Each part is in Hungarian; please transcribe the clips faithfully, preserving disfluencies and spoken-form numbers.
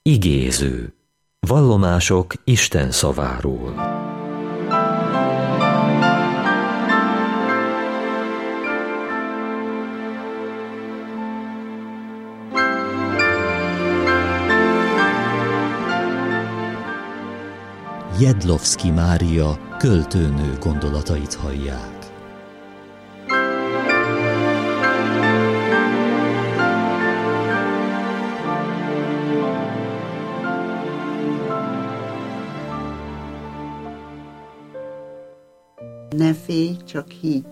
Igéző. Vallomások Isten szaváról. Jedlovszky Mária költőnő gondolatait hallják. Ne félj, csak higgy.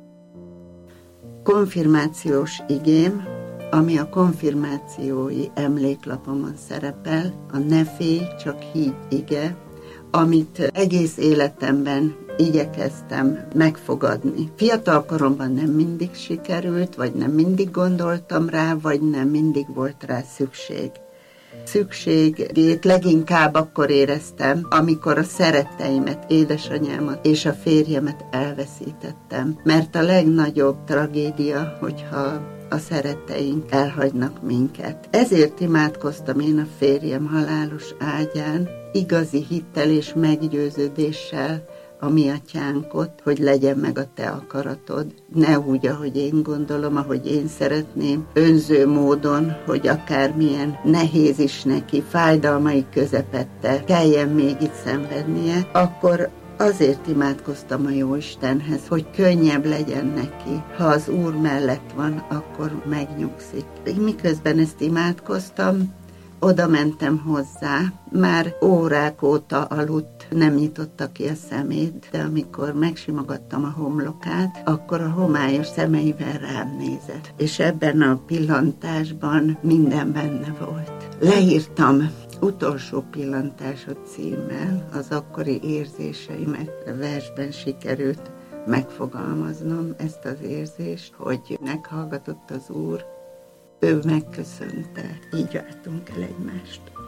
Konfirmációs igém, ami a konfirmációi emléklapomon szerepel, a ne félj, csak higgy ige, amit egész életemben igyekeztem megfogadni. Fiatal koromban nem mindig sikerült, vagy nem mindig gondoltam rá, vagy nem mindig volt rá szükség. Szükségét leginkább akkor éreztem, amikor a szeretteimet, édesanyámat és a férjemet elveszítettem. Mert a legnagyobb tragédia, hogyha a szeretteink elhagynak minket. Ezért imádkoztam én a férjem halálos ágyán, igazi hittel és meggyőződéssel a mi atyánkot, hogy legyen meg a te akaratod. Ne úgy, ahogy én gondolom, ahogy én szeretném, önző módon, hogy akármilyen nehéz is neki, fájdalmai közepette kelljen még itt szenvednie, akkor azért imádkoztam a Jóistenhez, hogy könnyebb legyen neki. Ha az Úr mellett van, akkor megnyugszik. Miközben ezt imádkoztam, oda mentem hozzá, már órák óta aludt, nem nyitotta ki a szemét, de amikor megsimogattam a homlokát, akkor a homályos szemeivel rám nézett. És ebben a pillantásban minden benne volt. Leírtam Utolsó pillantásod címmel az akkori érzéseimet versben sikerült megfogalmaznom ezt az érzést, hogy meghallgatott az Úr, ő megköszönte, így váltunk el egymást.